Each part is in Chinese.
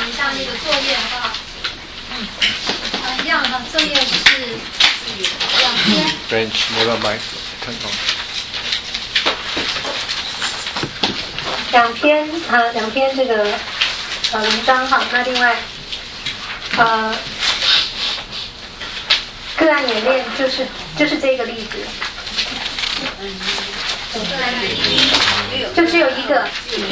一下那个作业好不好？一样哈，作业是2篇。 French never mind， 看懂。 2篇这个文章哈，那另外个案演练就是这个例子。就只有一个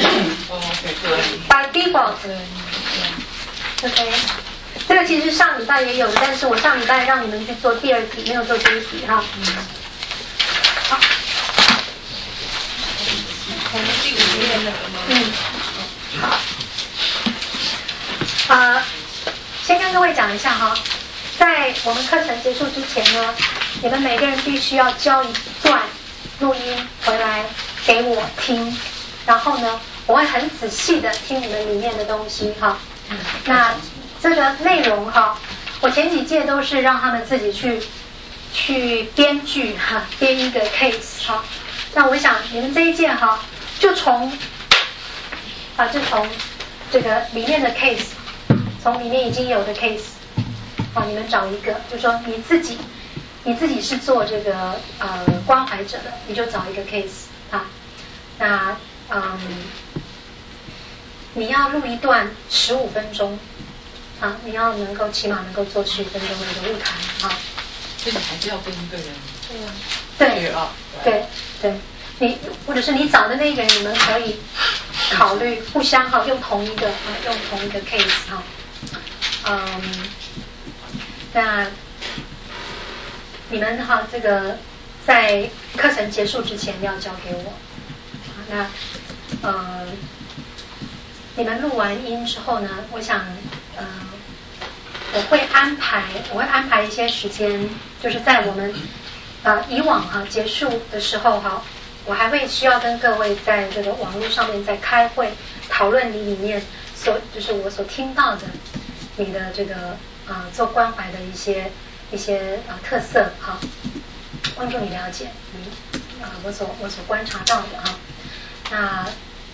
by default。OK， 这个其实上礼拜也有的，但是我上礼拜让你们去做第2题，没有做这一题哈。好。 第5页那个吗？ 好。先跟各位讲一下哈，在我们课程结束之前呢，你们每个人必须要交一段录音回来给我听，然后呢，我会很仔细的听你们里面的东西哈。那这个内容哈，我前几届都是让他们自己去编剧哈，编一个 case 哈。那我想你们这一届哈，就从这个里面的 case， 从里面已经有的 case， 好，你们找一个，就说你自己是做这个关怀者的，你就找一个 case 啊。那你要录一段15分钟啊，你要起码能够做15分钟的一个录台啊。 所以你还是要跟一个人。 对，你或者是你找的那个人，你们可以考虑互相哈用同一个 case 哈。那你们哈这个在课程结束之前要交给我。那你们录完音之后呢，我想我会安排一些时间，就是在我们以往哈结束的时候哈，我还会需要跟各位在这个网络上面在开会讨论你里面就是我所听到的你的这个做关怀的一些特色哈，帮助你了解我所观察到的哈。那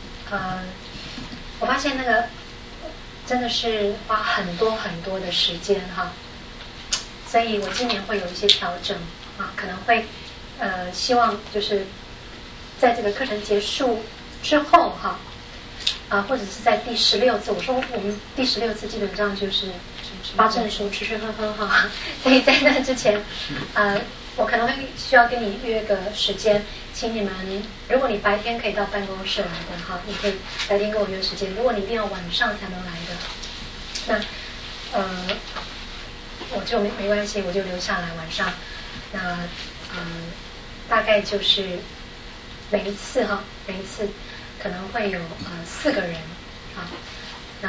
我发现那个真的是花很多的时间哈，所以我今年会有一些调整啊，可能会希望就是在这个课程结束之后哈或者是在第16次，我说我们第16次基本上就是发证书吃吃喝喝哈，所以在那之前我可能会需要跟你约个时间，请你们，如果你白天可以到办公室来的哈，你可以白天跟我约时间，如果你一定要晚上才能来的，那我就没关系，我就留下来晚上。那大概就是每一次可能会有4个人啊，那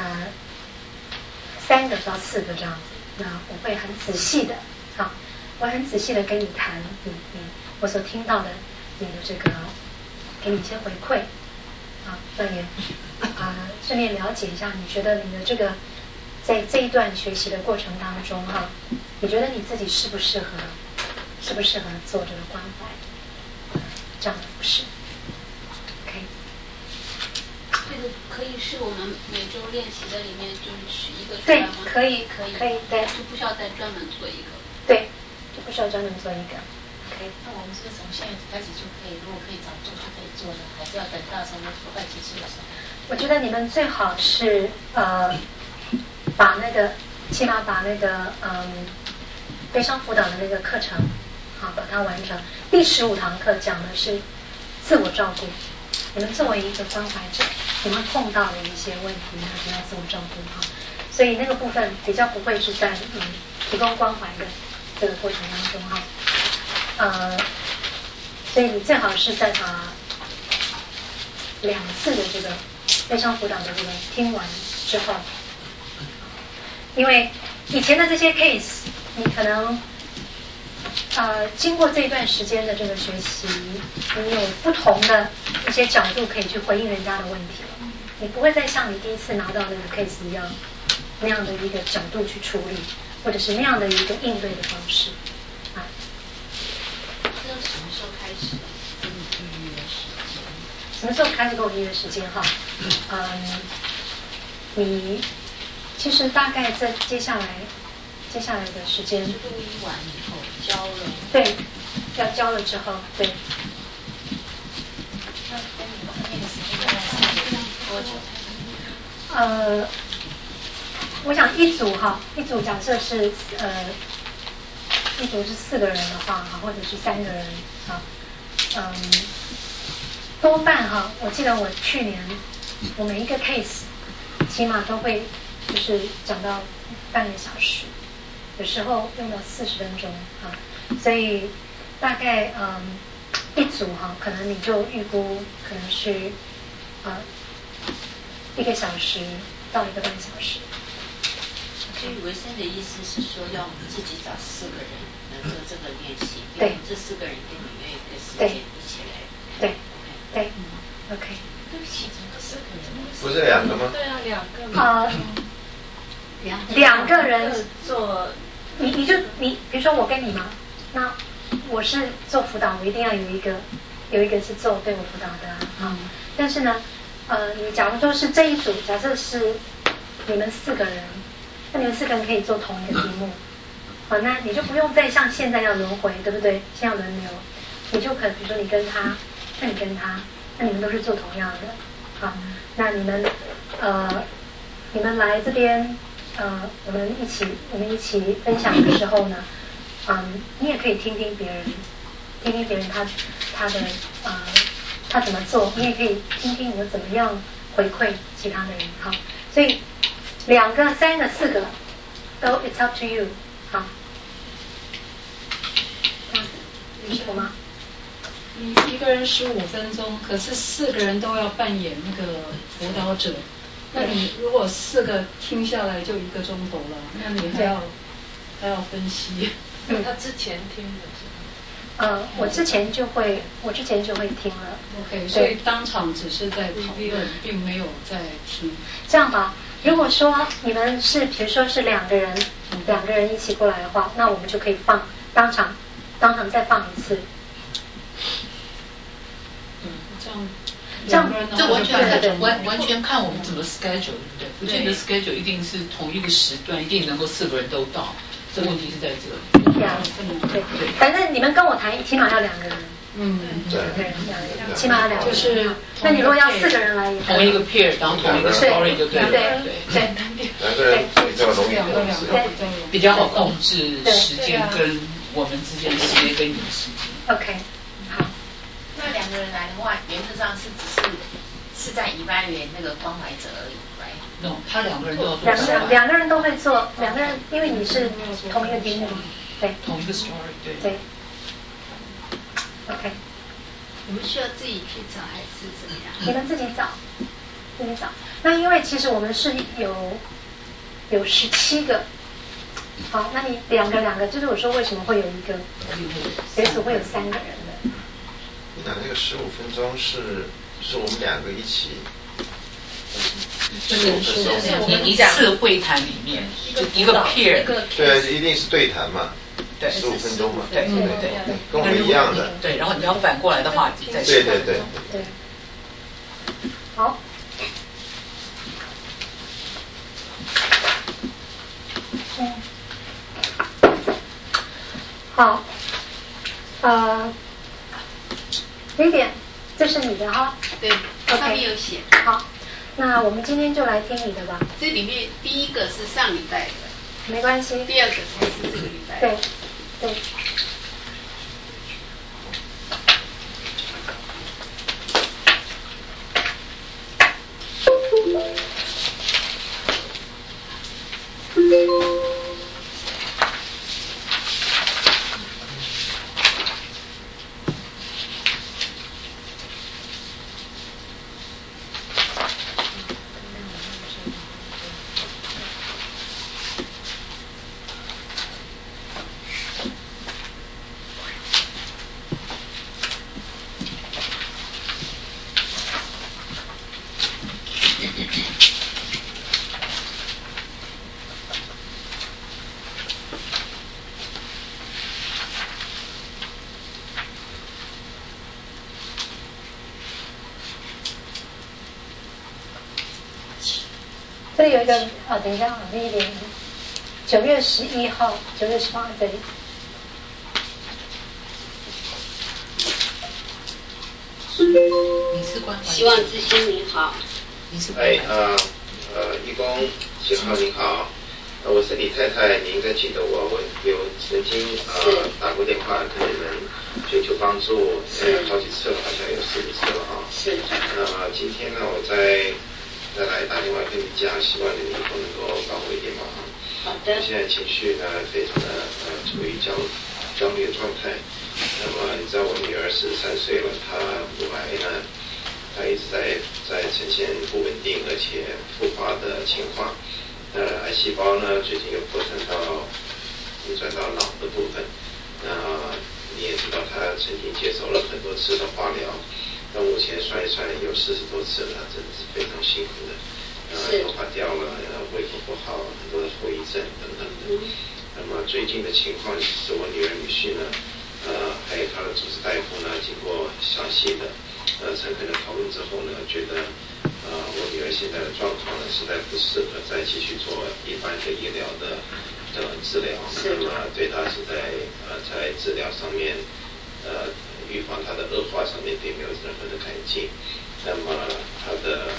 3个到4个这样子，那我会很仔细的我很仔细的跟你谈我所听到的你的这个，给你一些回馈那也顺便了解一下，你觉得你的这个在这一段学习的过程当中你觉得你自己适不适合做这个关怀这样的服事 ？OK。 这个可以是我们每周练习的里面就是取一个出对， 来吗？ 可以，对， 就不需要再专门做一个。 对，就不需要专门做一个。OK。 那我们是从现在开始就可以，如果可以早做就可以做的，还是要等到什么快结束的时候？ 我觉得你们最好是起码把那个悲伤辅导的那个课程把它完成。第15堂课讲的是自我照顾，你们作为一个关怀者，你们碰到的一些问题，你要自我照顾所以那个部分比较不会是在提供关怀的这个过程当中所以你最好是在把2次的这个悲伤辅导的这个听完之后，因为以前的这些 case 你可能经过这一段时间的这个学习，你有不同的一些角度可以去回应人家的问题了，你不会再像你第一次拿到那个 case 一样那样的一个角度去处理，或者是那样的一个应对的方式这是什么时候开始跟你预约时间？ 什么时候开始跟我预约时间你其实大概在接下来的时间， 录音完以后交了， 对，要交了之后，对。 那跟你们那个时间大概是多久？ 我想一组假设是一组是4个人的话或者是3个人多半我记得我去年我每一个 case 起码都会就是讲到半个小时，有时候用到40分钟所以大概一组可能你就预估可能是1个小时到1个半小时。 所以维生的意思是说，要我们自己找4个人来做这个练习， 对， 这4个人跟你约一个时间一起来。 对对 ，OK。 对不起，怎么4个人？ 不是2个吗？ 对啊，2个嘛。 2个人做， 你比如说我跟你嘛，那我是做辅导，我一定要有一个是做对我辅导的但是呢，你假如说是这一组，假设是你们4个人，那你们4个人可以做同一个题目，那你就不用再像现在要轮回，对不对？现在要轮流，你就可能比如说你跟他，那你跟他，那你们都是做同样的，那你们来这边，我们一起分享的时候呢，你也可以听听别人他的他怎么做，你也可以听听我怎么样回馈其他的人所以2个、3个、4个都 it's up to you 你是我吗？ 你1个人15分钟，可是4个人都要扮演那个辅导者，那你如果4个听下来就1个钟头了，那你还要分析。 他之前听的是吗？ 我之前就会听了。 OK， 所以当场只是在讨论，并没有在听。 这样吧，如果说你们是比如说是2个人一起过来的话，那我们就可以当场再放一次。 这完全看我们怎么 schedule， 对不对？不见得 schedule 一定是同一个时段，一定能够4个人都到。这问题是在这里。 对，反正你们跟我谈，起码要2个人。对，起码要2个人。就是，那你如果要4个人来也同一个 peer， 然后同一个 story 就对了。 对 ，2个人比较容易控制， 比较好控制时间跟我们之间的时间跟你的时间。 OK， 好。 那2个人来的话，原则上是在evaluate那个关怀者而已 ，right？No， 他2个人都要做。 2个人都会做，2个人，因为你是同一个题目，对。 同一个 story， 对。 对。OK。 你们需要自己去找还是怎么样？ 你们自己找。那因为其实我们是有17个，好，那你两个，就是我说为什么会有一个，有一组会有3个人的。 你讲那个15分钟是我们2个一起。 你一次会谈里面就一个 peer， 对，一定是对谈嘛，对，15分钟嘛，对，跟我们一样的。 对，然后你要反过来的话，你再对。 好。好，Vivian，这是你的哈。 对，上面有写。 好，那我们今天就来听你的吧。 这里面第一个是上礼拜的。 没关系。 第2个才是这个礼拜的。 对。 这里有一个等一下9月11号9月18号这里。 希望之星您好。 义工7号您好，我是李太太，你应该记得我有曾经打过电话跟你们寻求帮助，好几次了，好像有4、5次了啊。 是。 今天呢，我再来打电话跟你讲，希望你以后能够帮我一点忙。 好的。 现在情绪呢非常的处于焦虑的状态。那么你知道我女儿13岁了，她乳癌呢，她一直在呈现不稳定而且复发的情况。癌细胞呢最近又扩散到移转到脑的部分。你也知道她曾经接受了很多次的化疗，到目前算一算有40多次了，真的是非常辛苦的。头发掉了，胃口不好，很多的后遗症等等的。那么最近的情况是我女儿女婿呢，还有他的主治大夫呢，经过详细的诚恳的讨论之后呢，觉得我女儿现在的状况呢，实在不适合再继续做一般的医疗的治疗。那么对她是在治疗上面预防她的恶化上面并没有任何的改进。那么她的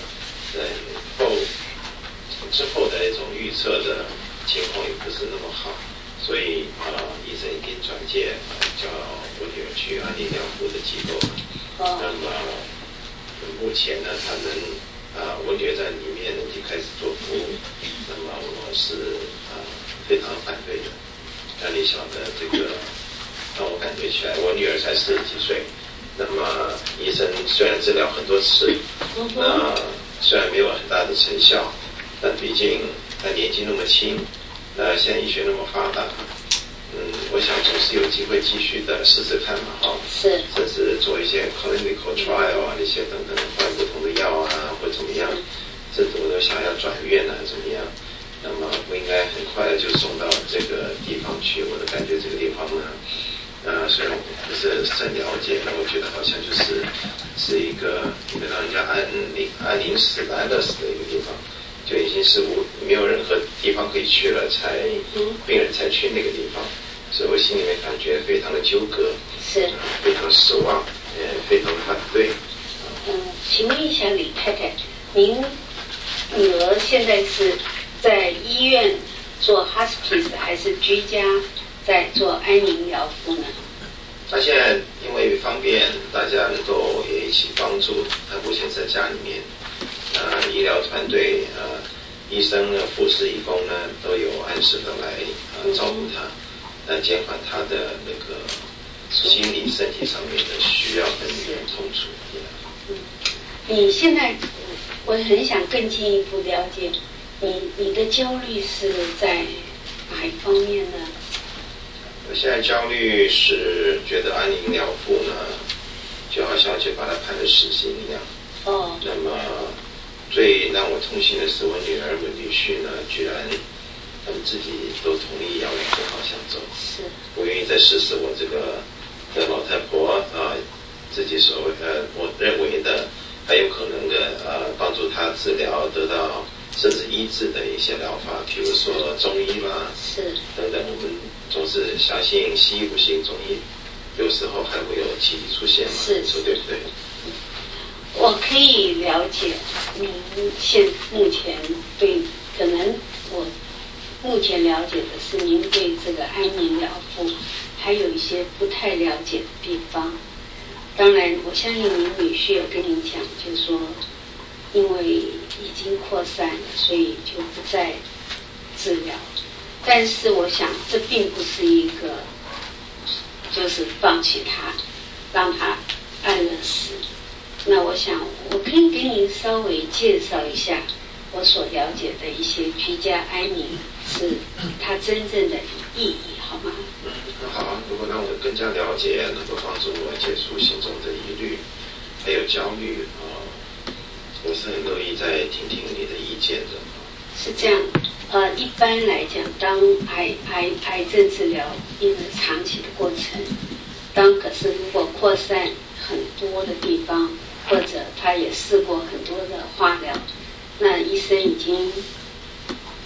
之后的那种预测的情况也不是那么好，所以医生已经转介叫我女儿去安宁疗护的机构。那么目前呢，我女儿在里面已经开始做服务，那么我是非常反对的。但你晓得这个让我感觉起来，我女儿才40几岁，那么医生虽然治疗很多次，虽然没有很大的成效，但毕竟她年纪那么轻，现在医学那么发达，我想总是有机会继续的试试看嘛， 是， 甚至做一些 clinical trial 那些等等，换不同的药或怎么样，甚至我都想要转院怎么样。那么不应该很快的就送到这个地方去。我的感觉这个地方呢，虽然我不是很了解，但我觉得好像是一个让人家安宁死的安乐死的一个地方，就已经是没有任何地方可以去了，病人才去那个地方，所以我心里面感觉非常的纠葛， 是， 非常失望，非常的反对。 请问一下李太太，您女儿现在是在医院做 hospice 还是居家在做安宁疗护呢？ 他现在因为方便大家能够也一起帮助，他目前在家里面，医疗团队医生呢、护士、义工呢都有按时的来照顾他，减缓他的那个心理、身体上面的需要跟痛楚。 你现在我很想更进一步了解你的焦虑是在哪一方面呢？ 我现在焦虑是觉得安宁疗护呢，就好像就把它判了死刑一样。那么最让我痛心的是我女儿、我女婿呢，居然他们自己都同意要往这方向走，不愿意再试试我这个老太婆自己所谓我认为的还有可能的帮助她治疗得到甚至医治的一些疗法，比如说中医啦，等等，我们总是相信西医不行，中医有时候还会有奇迹出现嘛，说对不对？ 我可以了解您目前对，可能我目前了解的是您对这个安宁疗护还有一些不太了解的地方。当然我相信您女婿有跟您讲，就是说因为已经扩散了，所以就不再治疗。但是我想这并不是一个就是放弃他，让他安乐死。那我想我可以给您稍微介绍一下我所了解的一些居家安宁是它真正的意义，好吗？ 好，如果让我更加了解，能够帮助我解除心中的疑虑还有焦虑我是很乐意再听听你的意见的。 是这样，一般来讲，当癌症治疗一个长期的过程，可是如果扩散很多的地方，或者他也试过很多的化疗，那医生已经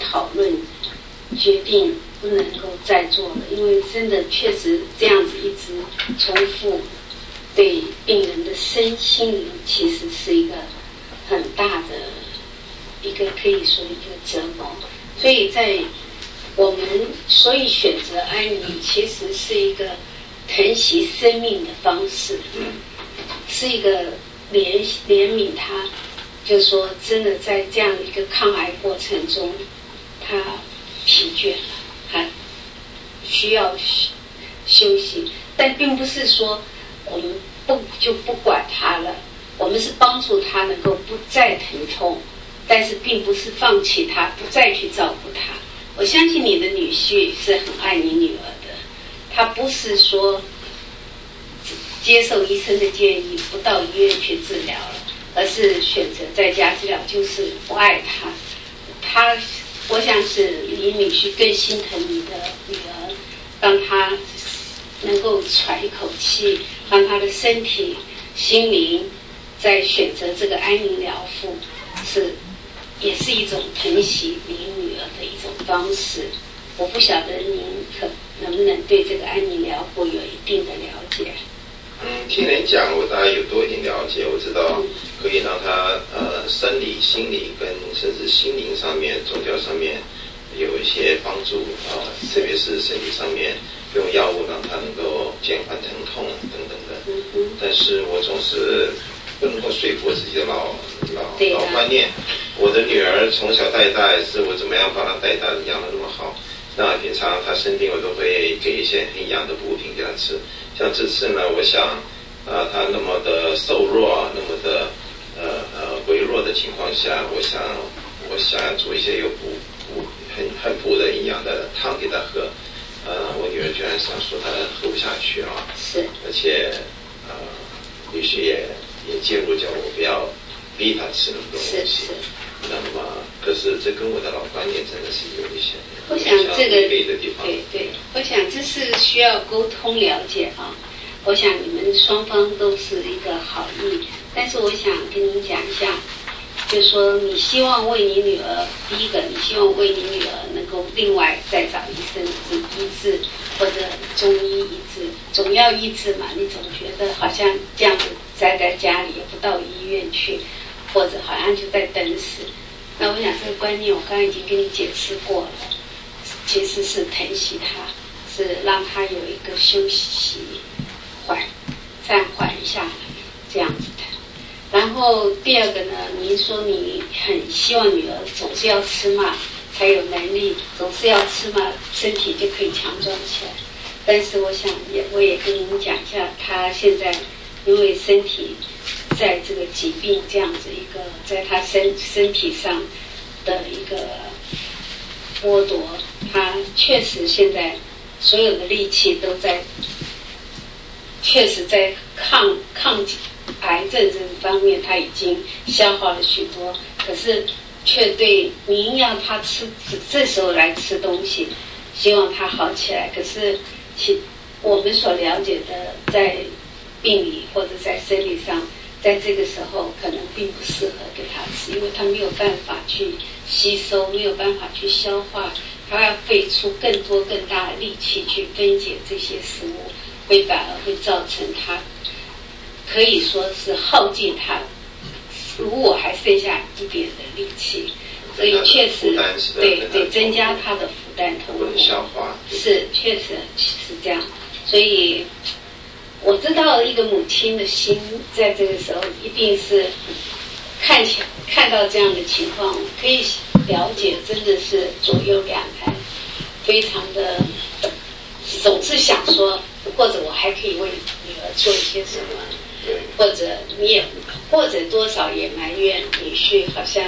讨论，决定不能够再做了，因为真的确实这样子一直重复，对病人的身心灵其实是一个很大的一个可以说一个折磨。所以在我们选择安宁，其实是一个疼惜生命的方式，是一个怜悯他，就是说真的在这样一个抗癌过程中，他疲倦了，他需要休息，但并不是说我们不管他了，我们是帮助他能够不再疼痛，但是并不是放弃他，不再去照顾他。我相信你的女婿是很爱你女儿的，他不是说接受医生的建议不到医院去治疗了，而是选择在家治疗，就是不爱他。我想是你女婿更心疼你的女儿，让她能够喘一口气，让她的身体心灵在选择这个安宁疗护，也是一种疼惜你女儿的一种方式。我不晓得您能不能对这个安宁疗护有一定的了解。 听人讲，我大概有多一点了解。我知道可以让他生理、心理跟甚至心灵上面、宗教上面有一些帮助特别是身体上面用药物让他能够减缓疼痛等等的。但是我总是不能够说服自己的老观念。我的女儿从小带大，是我怎么样把她带大养得那么好。那平常她生病，我都会给一些很养的补品给她吃。像这次呢，我想她那么的瘦弱，那么的微弱的情况下，我想要做一些有很补的营养的汤给她喝。我女儿居然想说她喝不下去啊， 是， 而且女婿也介入，叫我不要逼她吃那么多东西。那么，可是这跟我的老观念真的是有一些， 我想这个对的地方。 对，我想这是需要沟通了解啊。我想你们双方都是一个好意，但是我想跟您讲一下，就是说你希望为你女儿，第一个你希望为你女儿能够另外再找医生医治，或者中医医治，总要医治嘛。你总觉得好像这样子宅在家里也不到医院去，或者好像就在等死。那我想这个观念我刚才已经跟你解释过了，其实是疼惜他，是让他有一个休息暂缓一下这样子的。然后第二个呢，您说你很希望女儿总是要吃嘛，才有能力，总是要吃嘛，身体就可以强壮起来。但是我想我也跟您讲一下，她现在因为身体在这个疾病这样子一个，在她身体上的一个剥夺，她确实现在所有的力气都在，确实在抗癌症这方面，她已经消耗了许多，可是却对您要她这时候来吃东西，希望她好起来，可是我们所了解的，在病理或者在生理上，在这个时候可能并不适合给她吃，因为她没有办法去吸收，没有办法去消化，她要费出更多更大的力气去分解这些食物，反而会造成她可以说是耗尽她如果还剩下一点的力气，所以确实对增加她的负担投入， 消化是确实是这样。所以我知道一个母亲的心在这个时候一定是看到这样的情况，可以了解，真的是左右两难，非常的总是想说，或者我还可以为女儿做一些什么，或者多少也埋怨女婿好像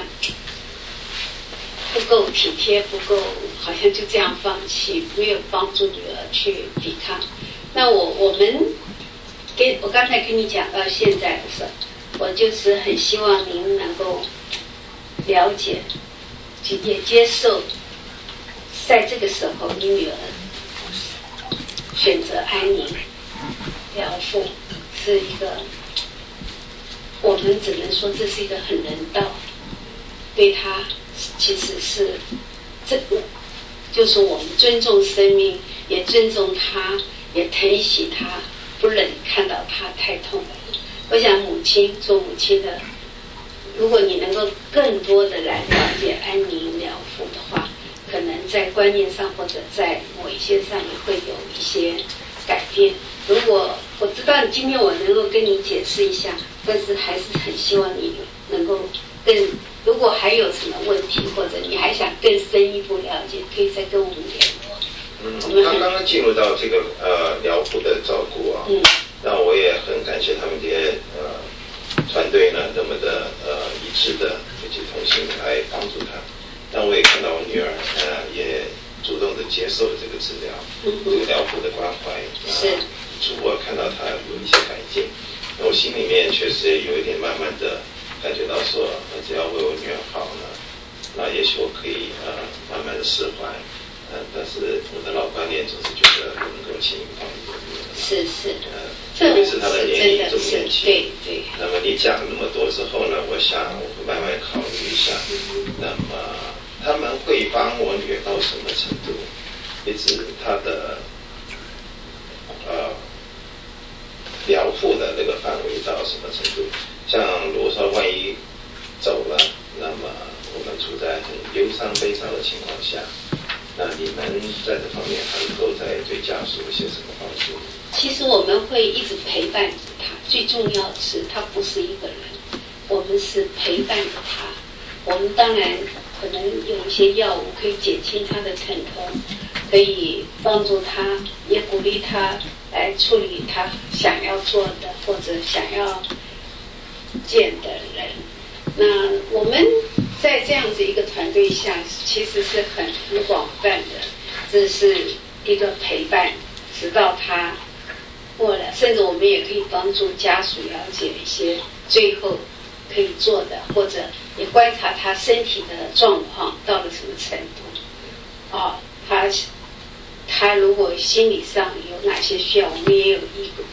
不够体贴，不够，好像就这样放弃，没有帮助女儿去抵抗。那我刚才跟你讲到现在的时候，我就是很希望您能够了解，也接受，在这个时候你女儿选择安宁疗护是一个，我们只能说这是一个很人道，对她其实是就是我们尊重生命，也尊重他，也疼惜他，不忍看到他太痛苦。我想做母亲的，如果你能够更多的来了解安宁疗护的话，可能在观念上或者在某一些上也会有一些改变。如果我知道今天我能够跟你解释一下，但是还是很希望你能够如果还有什么问题，或者你还想更深一步了解，可以再跟我们联络。 刚刚进入到这个疗护的照顾啊，那我也很感谢他们这些团队呢那么的一致的一起同心来帮助他。但我也看到我女儿也主动的接受了这个治疗，这个疗护的关怀，逐步看到她有一些改进。那我心里面确实也有一点慢慢的感觉到说，只要为我女儿好呢，那也许我可以慢慢的释怀。但是我的老观念总是觉得不能够轻易放一个女儿。 是。 特别是她的年龄这么年轻。 对。 那么你讲了那么多之后呢，我想我会慢慢考虑一下。那么他们会帮我女儿到什么程度？一直她的疗护的那个范围到什么程度？像如果说万一走了，那么我们处在很忧伤悲伤的情况下，那你们在这方面还能够在对家属有些什么帮助？ 其实我们会一直陪伴着他，最重要的是他不是一个人，我们是陪伴着他。我们当然可能有一些药物可以减轻他的疼痛，可以帮助他，也鼓励他来处理他想要做的或者想要见的人。那我们在这样子一个团队下，其实是很广泛的，这是一个陪伴，直到他过了，甚至我们也可以帮助家属了解一些最后可以做的，或者也观察他身体的状况到了什么程度。他如果心理上有哪些需要，我们也有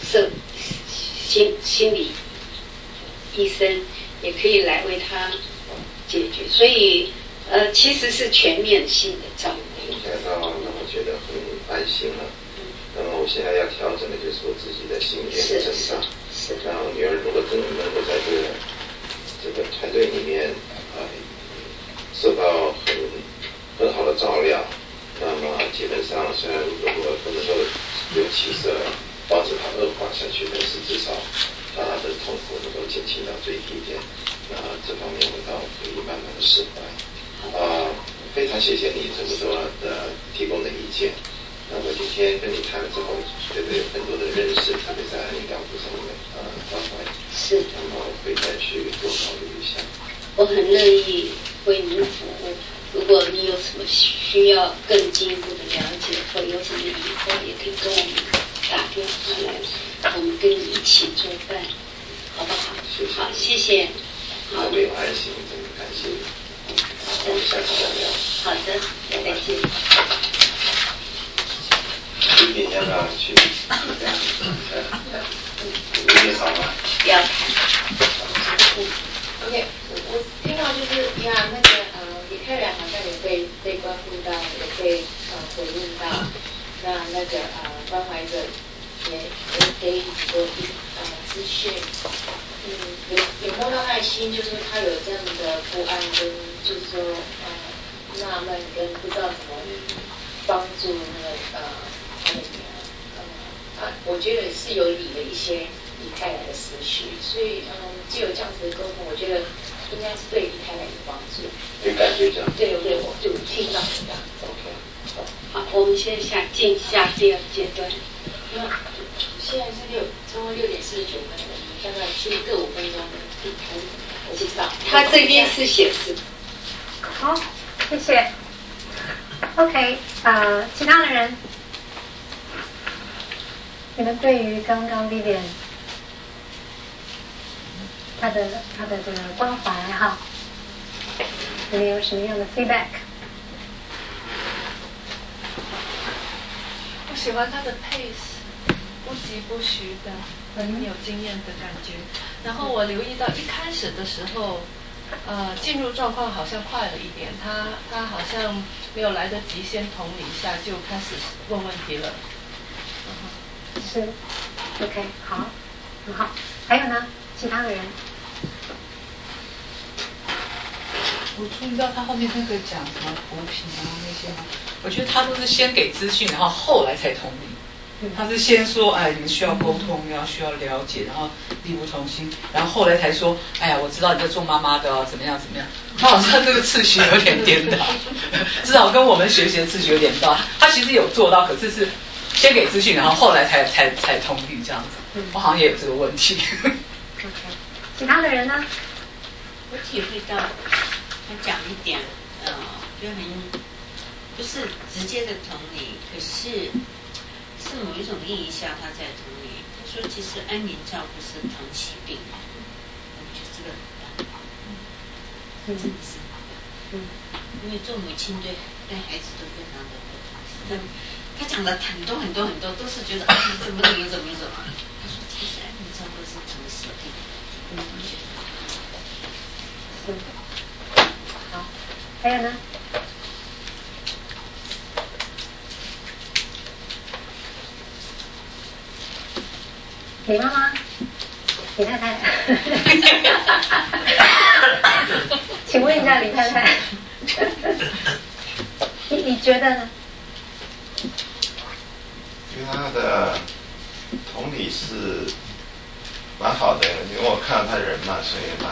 心理医生也可以来为他解决。所以其实是全面性的照顾。 听起来让我觉得很安心了。那么我现在要调整的就是我自己的心念的成长。然后女儿如果真的能够在这个团队里面受到很好的照料，那么基本上虽然如果不能够有起色防止它恶化下去，但是至少它的痛苦能够减轻到最低点。这方面我倒可以慢慢的释怀。非常谢谢你这么多的提供的意见。那我今天跟你谈了之后，觉得有很多的认识，特别在安宁疗护上面关怀。那么我会再去多考虑一下。 我很乐意为您服务。如果你有什么需要更进一步的了解，或有什么疑惑，也可以跟我们打电话来，我们跟你一起做饭，好不好？好，谢谢。 好，没有安心，真的感谢你。我们下次再聊。 好的，再见。 一点要不要去？有点少吗？ 不要看。 OK， 我听到就是那个李泰然好像也被关顾到，也被回应到，那个关怀者也给很多资讯，也摸到他的心，就是他有这样的不安跟就是说纳闷跟不知道怎么帮助那个他的女儿，我觉得是有理的一些李泰然的思绪，所以既有这样子的沟通，我觉得应该是对李泰然有帮助。 有感觉这样？ 对，我就听到这样。 OK。 好，我们现在进下第二阶段。 现在是差不多6点49分，大概休各5分钟，我知道。 他这边是显示。 好，谢谢。OK， 其他的人，你们对于刚刚 Vivian 他的这个关怀哈，你们有什么样的 feedback？ 我喜欢他的 pace， 不疾不徐的，很有经验的感觉。然后我留意到一开始的时候， 进入状况好像快了一点，他好像没有来得及先同理一下就开始问问题了。 是 ，OK， 好，很好。还有呢，其他的人？ 我注意到他后面那个讲什么补品啊那些吗？我觉得他都是先给资讯，然后后来才同理。他是先说，哎，你们需要沟通，需要了解，然后力不从心，然后后来才说，哎呀，我知道你在做妈妈的哦，怎么样怎么样。他好像这个次序有点颠倒，至少跟我们学习的次序有点倒。他其实有做到，可是先给资讯，然后后来才同理这样子。我好像也有这个问题。 OK， 其他的人呢？ 我体会到他讲一点，就很不是直接的同理，可是某一种意义下他在同理。他说其实安宁照顾是同期病人，我觉得这个很棒，真的是，因为做母亲对孩子都非常的不同。他讲了很多都是觉得怎么。他说其实安宁照顾是同期病人，我觉得。 好，还有呢？李妈妈，李太太，请问一下李太太，你觉得呢？ 因为他的同理是蛮好的，因为我看到他人嘛，所以蛮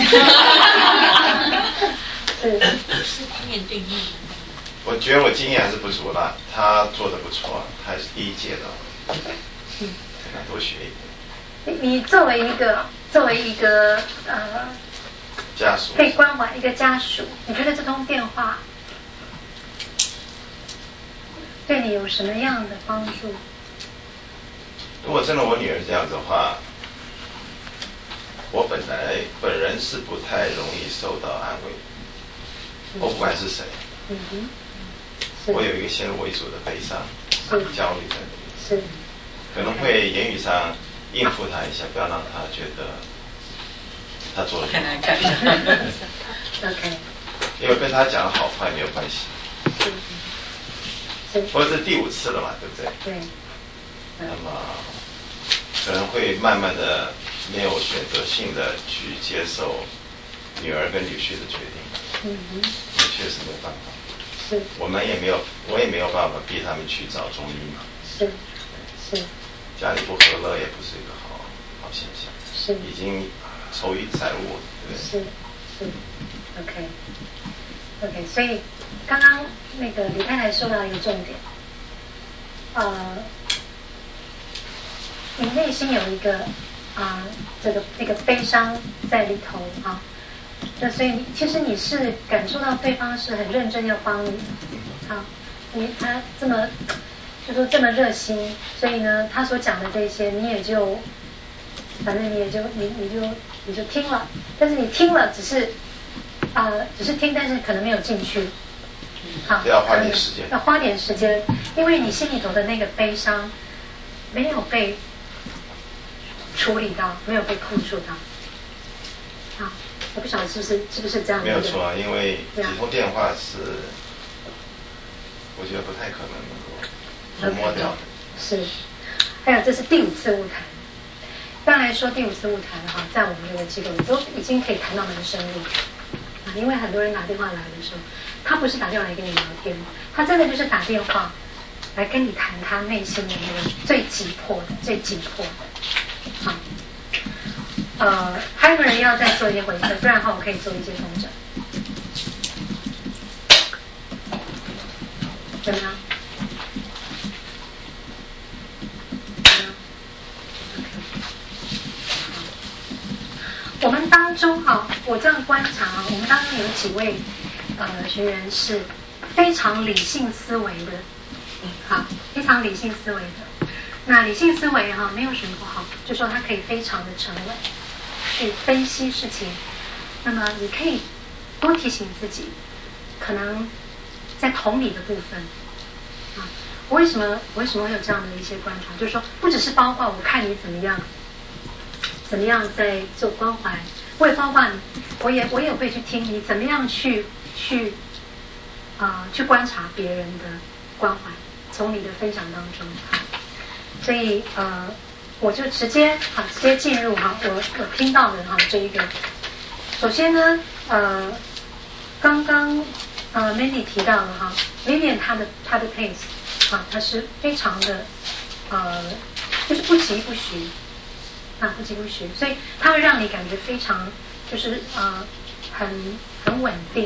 好的。 是面对面。 我觉得我经验还是不足啦，他做得不错，他是第一届的，跟他多学一点。 你作为一个家属， 被关怀一个家属，你觉得这通电话对你有什么样的帮助？ 如果真的我女儿这样子的话，我本人是不太容易受到安慰，我不管是谁，我有一个先入为主的悲伤、焦虑在里面， 是， 可能会言语上应付他一下，不要让他觉得他做的很难看。 OK。 因为跟他讲好坏没有关系。或者是第5次了嘛，对不对？ 对。 那么可能会慢慢的没有选择性的去接受女儿跟女婿的决定。那确实没有办法。 是。 我也没有办法逼他们去找中医嘛。 是。 家里不和乐也不是一个好现象。 是。 已经愁于债务，对不对？ 是。OK， 所以刚刚那个李太太说到一个重点，你内心有一个这个悲伤在里头啊，那所以其实你是感受到对方是很认真要帮你的啊，他这么就说这么热心，所以呢他所讲的这些你也就反正你就听了，但是你听了只是听，但是可能没有进去。好， 要花点时间。 要花点时间，因为你心里头的那个悲伤没有被处理到，没有被控制到。好，我不晓得是不是这样的。 没有错啊，因为几通电话是，我觉得不太可能能够摸掉的。 是，还有这是第5次晤谈。当然说第5次晤谈哈，在我们这个机构里都已经可以谈到蛮深入啊，因为很多人打电话来的时候，他不是打电话来跟你聊天，他真的就是打电话来跟你谈他内心的那个最紧迫的。好，还有没有人要再做一些回馈？不然的话，我可以做一些调整。怎么样？我们当中我这样观察我们当中有几位学员是非常理性思维的，非常理性思维的。那理性思维没有什么不好，就说他可以非常的沉稳，去分析事情。那么你可以多提醒自己，可能在同理的部分我为什么会有这样的一些观察？就是说，不只是包括我看你怎么样怎么样在做关怀，我也包括我也会去听你怎么样去观察别人的关怀，从你的分享当中。所以我就直接进入我听到的这一个。首先呢刚刚Mandy 提到了Vivian 她的 pace 她是非常的就是不疾不徐不疾不徐，所以它会让你感觉非常就是很稳定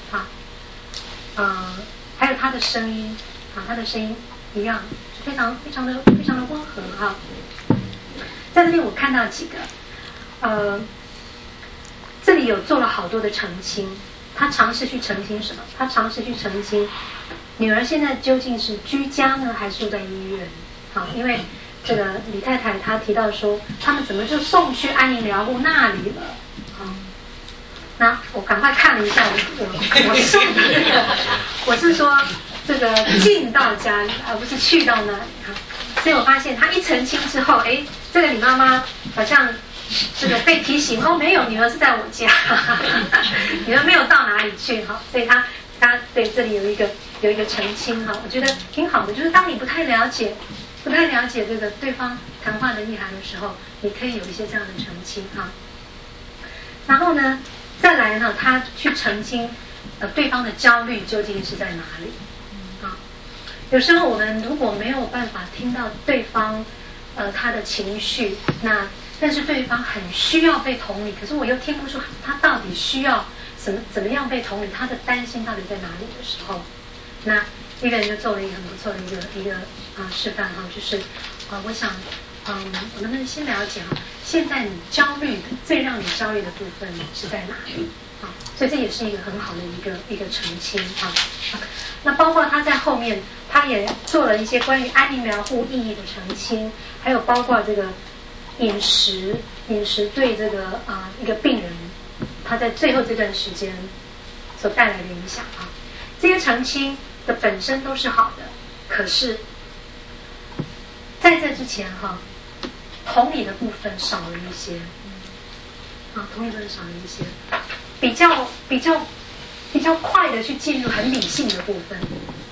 还有她的声音她的声音一样非常的温和在这边我看到几个这里有做了好多的澄清，他尝试去澄清什么？他尝试去澄清女儿现在究竟是居家呢，还是住在医院？因为这个李太太她提到说，他们怎么就送去安宁疗护那里了？那我赶快看了一下我送的我是说这个进到家里，而不是去到那里所以我发现他一澄清之后，这个李妈妈好像这个被提醒没有，女儿是在我家女儿没有到哪里去所以他对这里有一个澄清我觉得挺好的，就是当你不太了解这个对方谈话的意涵的时候，你可以有一些这样的澄清然后呢再来他去澄清对方的焦虑究竟是在哪里有时候我们如果没有办法听到对方他的情绪，但是对方很需要被同理，可是我又听不出他到底需要怎么样被同理，他的担心到底在哪里的时候，那一个人就做了一个很不错的一个示范就是我想我能不能先了解现在你最让你焦虑的部分是在哪里所以这也是一个很好的一个澄清那包括他在后面他也做了一些关于安宁疗护意义的澄清，还有包括这个饮食对这个一个病人他在最后这段时间所带来的影响这些澄清的本身都是好的，可是在这之前同理的部分少了一些同理部分少了一些，比较快的去进入很理性的部分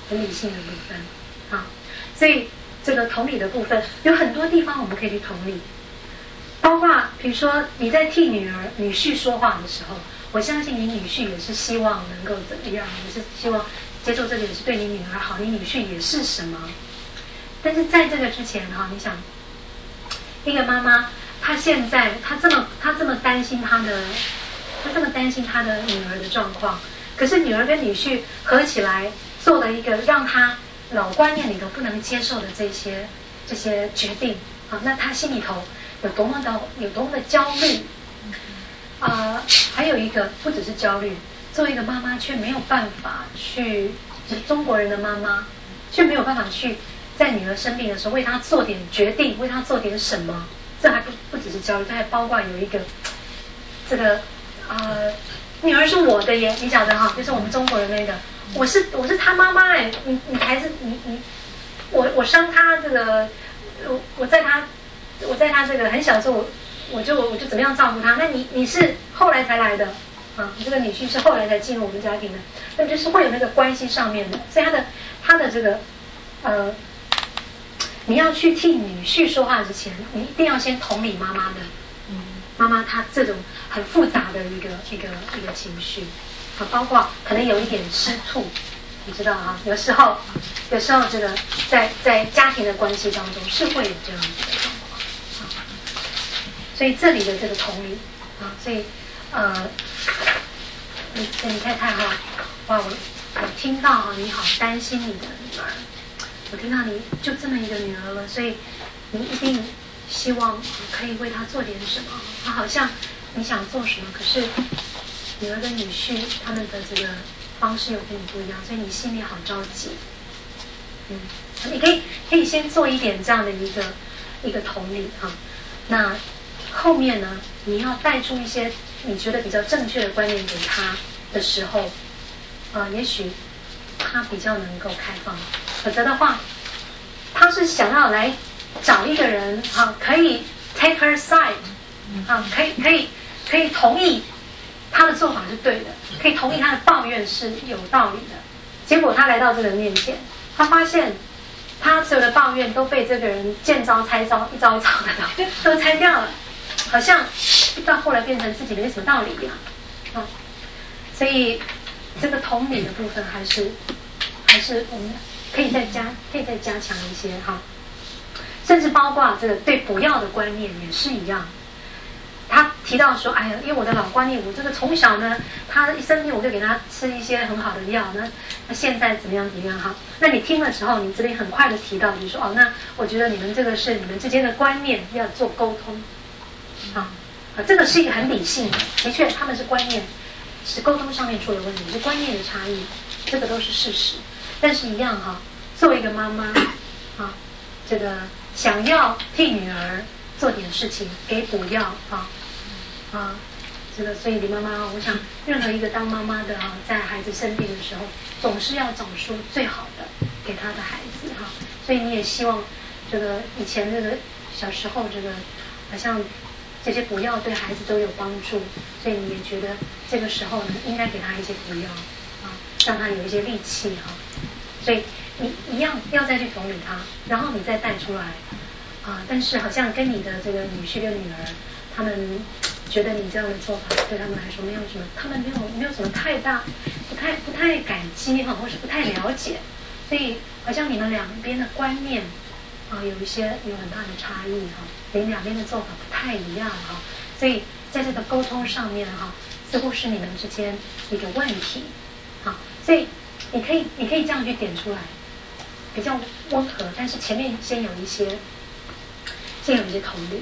所以这个同理的部分有很多地方我们可以去同理，包括比如说你在替女婿说话的时候，我相信你女婿也是希望能够怎么样，也是希望接受这个，也是对你女儿好，你女婿也是什么，但是在这个之前你想一个妈妈她现在她这么担心她的女儿的状况，可是女儿跟女婿合起来做了一个让她老观念里头不能接受的这些决定那她心里头有多么的焦虑还有一个不只是焦虑，作为一个妈妈却没有办法去，中国人的妈妈却没有办法去在女儿生病的时候为她做点决定，为她做点什么，这还不只是焦虑，这还包括有一个这个女儿是我的耶，你晓得就是我们中国人那个我是她妈妈你还是你我生她这个我在她这个很小的时候我就怎么样照顾她，那你是后来才来的你这个女婿是后来才进入我们家庭的，那就是会有那个关系上面的，所以他的这个你要去替女婿说话之前，你一定要先同理妈妈的妈妈她这种很复杂的一个情绪包括可能有一点吃醋，你知道有时候这个在家庭的关系当中是会有这样子的状况所以这里的这个同理所以你太太哇我听到你好担心你的女儿，我听到你就这么一个女儿了，所以你一定希望可以为她做点什么好像你想做什么，可是女儿跟女婿他们的这个方式又跟你不一样，所以你心里好着急你可以先做一点这样的一个同理那后面呢你要带出一些你觉得比较正确的观念给他的时候也许他比较能够开放，否则的话他是想要来找一个人可以 take her side 可以同意他的做法是对的，可以同意他的抱怨是有道理的。结果他来到这个人面前，他发现他所有的抱怨都被这个人见招拆招，一招一招的都拆掉了，好像到后来变成自己没什么道理一样。所以这个同理的部分还是我们可以再加强一些哈，甚至包括这个对补药的观念也是一样。他提到说，哎呀，因为我的老观念，我这个从小呢，他一生病我就给他吃一些很好的药，那现在怎么样哈？那你听的时候，你这里很快的提到，就是说，那我觉得你们这个是你们之间的观念要做沟通，这个是一个很理性的，的确他们是观念，是沟通上面出了问题，是观念的差异，这个都是事实。但是一样作为一个妈妈这个想要替女儿做点事情，给补药这个所以李妈妈，我想任何一个当妈妈的在孩子生病的时候，总是要找出最好的给他的孩子所以你也希望这个以前这个小时候这个好像这些补药对孩子都有帮助，所以你也觉得这个时候呢应该给他一些补药让他有一些力气所以你一样要再去同理他，然后你再带出来但是好像跟你的这个女婿跟女儿，他们觉得你这样的做法对他们来说没有什么，他们没有什么太大不太感激或是不太了解，所以好像你们两边的观念有很大的差异你们两边的做法不太一样所以在这个沟通上面似乎是你们之间一个问题所以你可以这样去点出来，比较温和，但是前面先有一些同理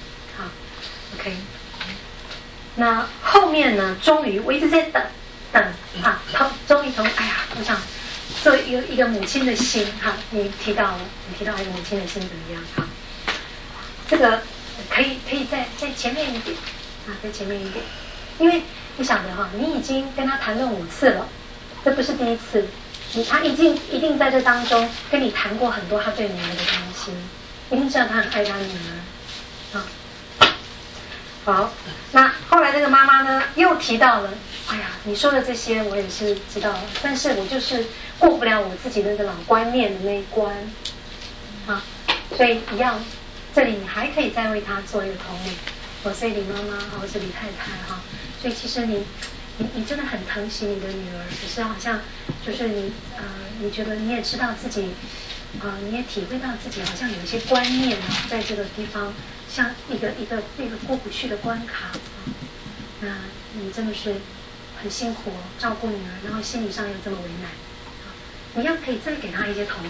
OK。那后面呢，终于我一直在等终于哎呀，我想作为一个母亲的心你提到一个母亲的心怎么样这个可以在前面一点在前面一点，因为你晓得你已经跟他谈论5次了，这不是第一次，他一定在这当中跟你谈过很多他对女儿的关心，一定知道他很爱他女儿好，那后来这个妈妈呢又提到了，哎呀，你说的这些我也是知道了，但是我就是过不了我自己那个老观念的那一关所以一样，这里你还可以再为他做一个同理，所以李妈妈或是李太太所以其实你真的很疼惜你的女儿，可是好像就是你觉得你也知道自己你也体会到自己好像有一些观念在这个地方像一个过不去的关卡那你真的是很辛苦照顾女儿，然后心理上又这么为难你要可以再给她一些同理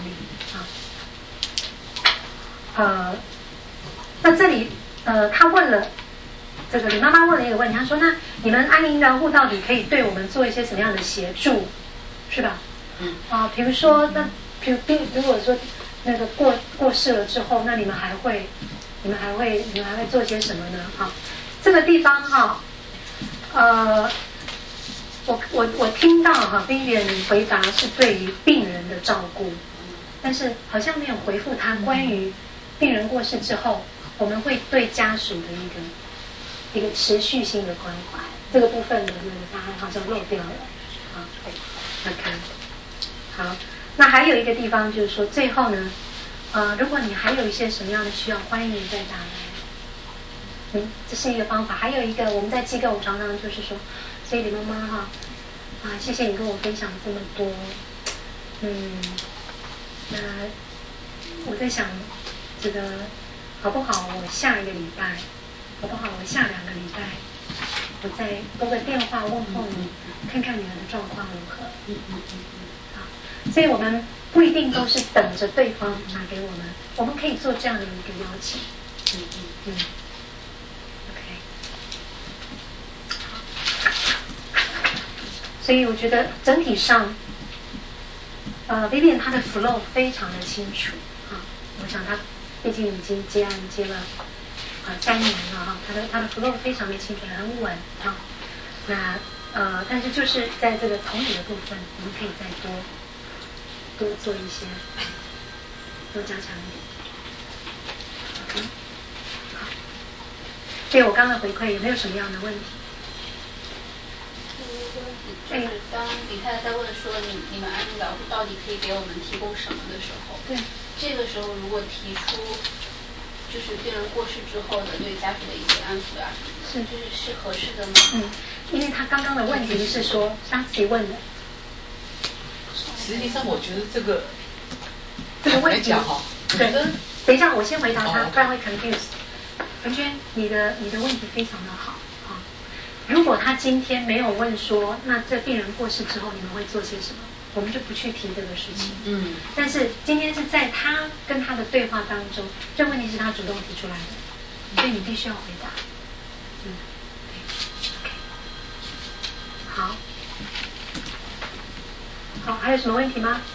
那这里他问了这个李妈妈问了一个问题，她说那你们安宁疗护到底可以对我们做一些什么样的协助是吧比如说那如果说那个过世了之后，那你们还会做些什么呢这个地方我听到Vivian 回答是对于病人的照顾，但是好像没有回复他关于病人过世之后我们会对家属的一个持续性的关怀，这个部分的他好像漏掉了OK 好，那还有一个地方就是说最后呢如果你还有一些什么样的需要，欢迎你再打来这是一个方法。还有一个我们在机构常常就是说，所以李妈妈谢谢你跟我分享这么多那我在想这个好不好我下一个礼拜好不好我下2个礼拜我再拨个电话问候你，看看女儿的状况如何所以我们不一定都是等着对方拿给我们可以做这样的一个邀请OK 所以我觉得整体上Vivian 她的 flow 非常的清楚我想她毕竟已经接案接了3年了她的 flow 非常的清楚很稳那但是就是在这个同理的部分我们可以再多做一些多加强一点好对我刚刚的回馈有没有什么样的问题？ 就是当李太太在问说你们安宁疗护到底可以给我们提供什么的时候， 对， 这个时候如果提出就是病人过世之后的对家属的一些安抚呀什么的，是合适的吗？ 因为他刚刚的问题是说他自己问的。 实际上我觉得这个问题哈， 对，等一下我先回答他，不然会 confuse。文娟，你的问题非常的好啊。如果他今天没有问说，那这病人过世之后你们会做些什么，我们就不去提这个事情。但是今天是在他跟他的对话当中，这问题是他主动提出来的，所以你必须要回答。好，还有什么问题吗？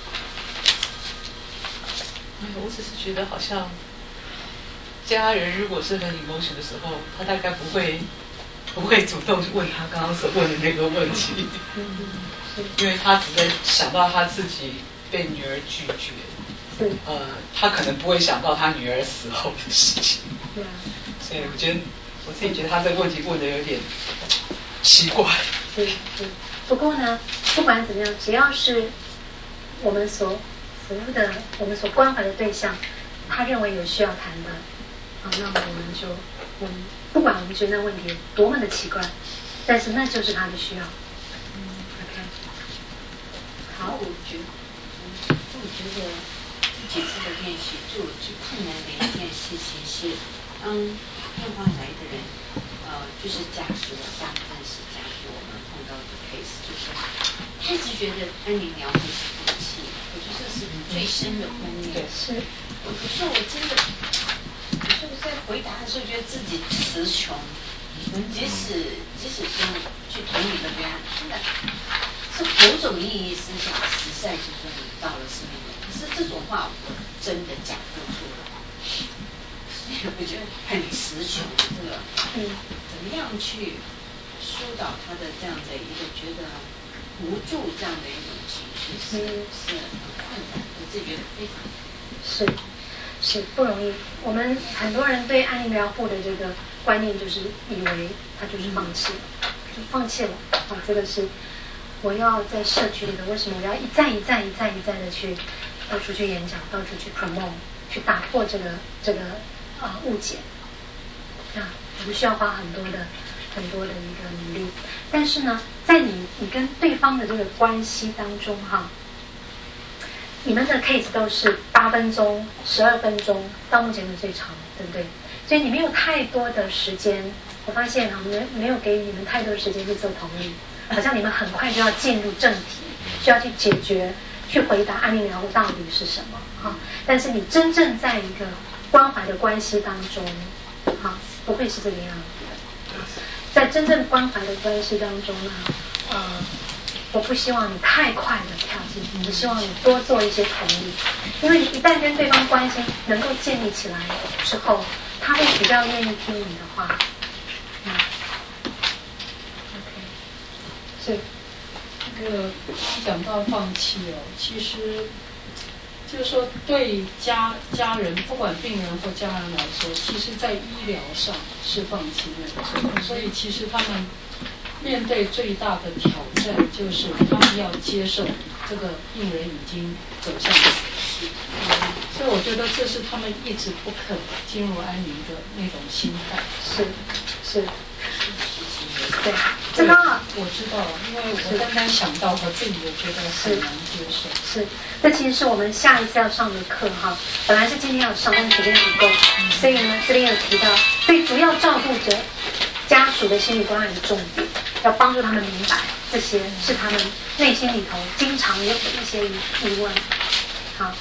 我只是觉得好像家人如果是很 emotion 的时候，他大概不会主动问他刚刚所问的那个问题，因为他只在想到他自己被女儿拒绝，他可能不会想到他女儿死后的事情，所以我自己觉得他这个问题问的有点奇怪。 不过呢，不管怎么样，只要是我们所服务的、我们所关怀的对象，他认为有需要谈的，那么我们不管我们觉得那问题多么的奇怪，但是那就是他的需要。OK， 好。 我觉得这几次的练习对我最困难的一件事情是，当电话来的人，就是家属，大部分是家属，我们碰到的 case 就是，他一直觉得安宁疗护是放弃，我觉得这是最深的观念。 是。 可是我真的，有时候在回答的时候觉得自己词穷，即使说去同理的别人，真的是某种意义思想实在就说你到了生命里，可是这种话我真的讲不出来，所以我觉得很词穷的这个，怎么样去疏导他的这样的一个觉得无助这样的一种情绪是很困难，我自己觉得非常是不容易。我们很多人对安宁疗护的这个观念就是以为他就是放弃了，就放弃了。这个是我要在社区里的，为什么我要一再的去到处去演讲，到处去 promote， 去打破这个误解我们需要花很多的一个努力。但是呢，在你跟对方的这个关系当中你们的 case 都是8分钟、12分钟，到目前是最长，对不对？所以你没有太多的时间，我发现没有给你们太多的时间去做同理，好像你们很快就要进入正题，需要去解决、去回答安宁疗护到底是什么但是你真正在一个关怀的关系当中不会是这个样子的。在真正关怀的关系当中呢，我不希望你太快的跳进去，我希望你多做一些同理，因为你一旦跟对方关系能够建立起来之后，他会比较愿意听你的话。OK， 是那个讲到放弃其实就是说对家人，不管病人或家人来说，其实在医疗上是放弃没有错，所以其实他们面对最大的挑战就是他们要接受这个病人已经走向死去，所以我觉得这是他们一直不肯进入安宁的那种心态。 是对，这个我知道，因为我单单想到我自己也觉得很难接受。 这其实是我们下一次要上的课本来是今天要上，但是时间不够，所以呢这边有提到对主要照顾者家属的心理关怀的重点，要帮助他们明白这些是他们内心里头经常有的一些疑问。好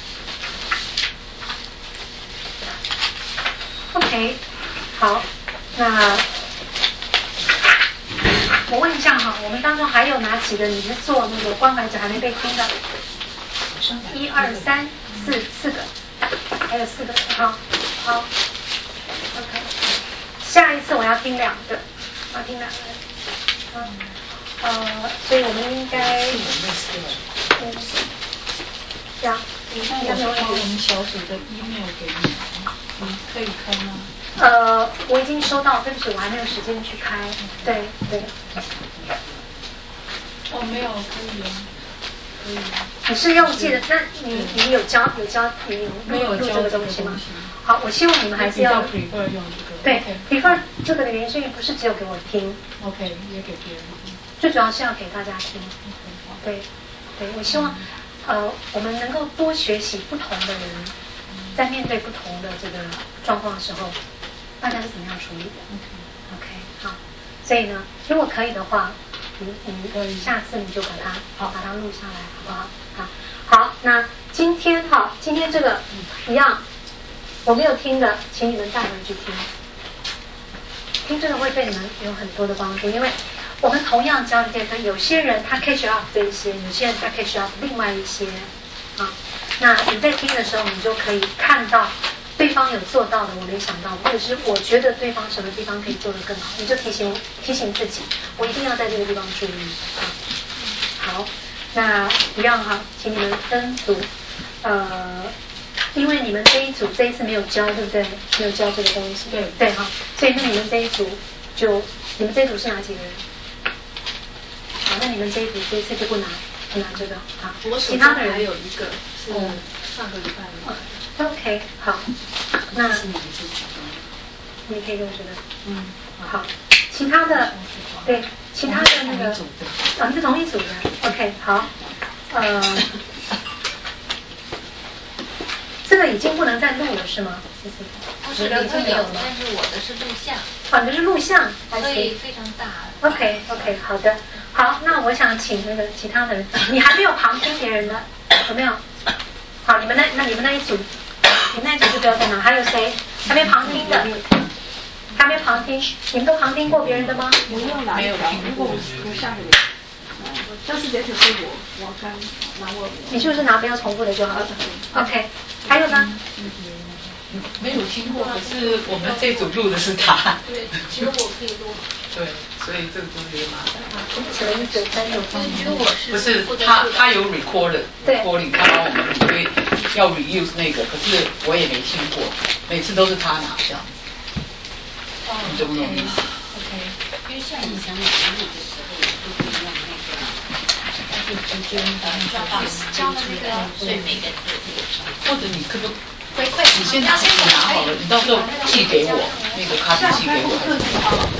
OK， 好，那我问一下我们当中还有哪几个你是做那个关怀者还没被听的？1、2、3、4个，还有4个。好 OK， 下一次我要听2个，所以我们应该应该没有问题。我们小组的 email 给你，你可以看吗？ 我已经收到，对不起，我还没有时间去开。对。 哦，没有，可以。 你是用记的？那你有教没有录这个东西吗？好，我希望你们还是要 prefer 用这个。 对 prefer 这个的原因是因为不是只有给我听 ，OK 也给别人听， 最主要是要给大家听。对，我希望我们能够多学习不同的人，在面对不同的这个状况的时候，大家是怎么样处理的。OK 好，所以呢，如果可以的话，你下次你就把它录下来，好不好？好，那今天这个一样，我没有听的，请你们带回去听。听这个会对你们有很多的帮助，因为我们同样教的这个，有些人他 catch up 这一些，有些人他 catch up 另外一些啊。那你在听的时候，你就可以看到对方有做到的，我没想到，或者是我觉得对方什么地方可以做得更好，你就提醒自己，我一定要在这个地方注意啊。好，那一样哈，请你们分组，因为你们这一组这一次没有教，对不对？没有教这个东西，对哈，所以那你们这一组你们这一组是哪几个人？好，那你们这一组这一次就不拿这个啊。其他的人还有一个是上个礼拜的。 OK， 好，那你可以用这个。好，其他的对，其他的那个你是同一组的 ，OK， 好，这个已经不能再录了是吗？ 是里头有，但是我的是录像。 你的是录像， 所以非常大。 OK， 好的，好，那我想请那个其他的人，你还没有旁听别人的，有没有？好，你们那一组，你那一组就不要再拿。还有谁还没旁听的？还没旁听？你们都旁听过别人的吗？ 没有听过。 但是也许是我刚拿我。 你就是拿不要重复的就好了。OK， 还有呢？ 没有听过，可是我们这组录的是他。 对，只有我可以录。 对，所以这个东西麻烦。 什么意思？ 只有我是。 不是他有 recording， 他帮我们所以要 reuse 那个，可是我也没听过，每次都是他拿这样子。你懂不懂意思 ？OK， 因为像以前我们录的时候，都会用那个， 教的那个最美的字。 或者你可不？你先拿好了，你到时候寄给我，那个卡片寄给我。